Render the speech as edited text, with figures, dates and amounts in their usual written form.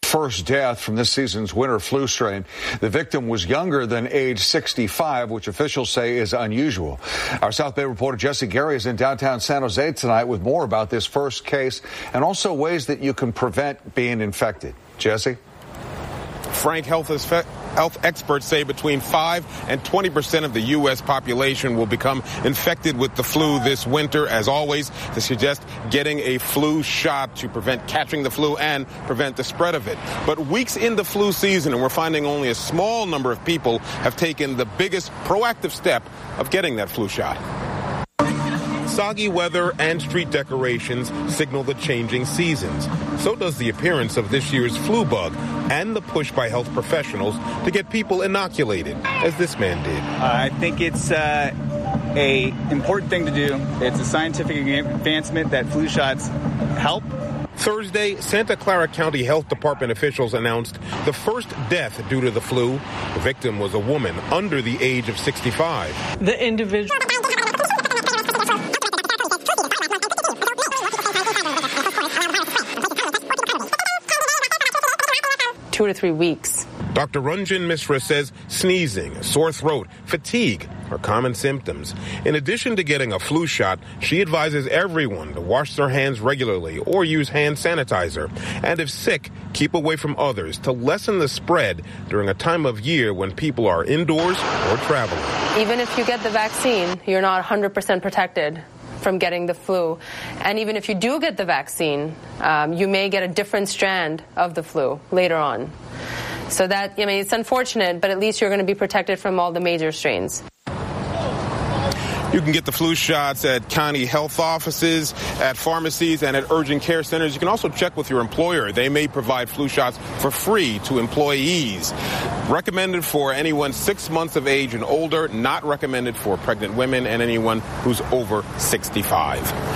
first death from this season's winter flu strain. The victim was younger than age 65, which officials say is unusual. Our South Bay reporter Jesse Gary is in downtown San Jose tonight with more about this first case and also ways that you can prevent being infected. Jesse? Frank, health experts say between 5 and 20% of the U.S. population will become infected with the flu this winter. As always, they suggest getting a flu shot to prevent catching the flu and prevent the spread of it. But weeks into flu season, and we're finding only a small number of people have taken the biggest proactive step of getting that flu shot. Soggy weather and street decorations signal the changing seasons. So does the appearance of this year's flu bug and the push by health professionals to get people inoculated, as this man did. I think it's a important thing to do. It's a scientific advancement that flu shots help. Thursday, Santa Clara County Health Department officials announced the first death due to the flu. The victim was a woman under the age of 65. The individual... 2 to 3 weeks. Dr. Ranjan Misra says sneezing, a sore throat, fatigue are common symptoms. In addition to getting a flu shot, she advises everyone to wash their hands regularly or use hand sanitizer. And if sick, keep away from others to lessen the spread during a time of year when people are indoors or traveling. Even if you get the vaccine, you're not 100% protected from getting the flu. And even if you do get the vaccine, you may get a different strand of the flu later on. So that, I mean, it's unfortunate, but at least you're going to be protected from all the major strains. You can get the flu shots at county health offices, at pharmacies, and at urgent care centers. You can also check with your employer. They may provide flu shots for free to employees. Recommended for anyone 6 months of age and older, not recommended for pregnant women and anyone who's over 65.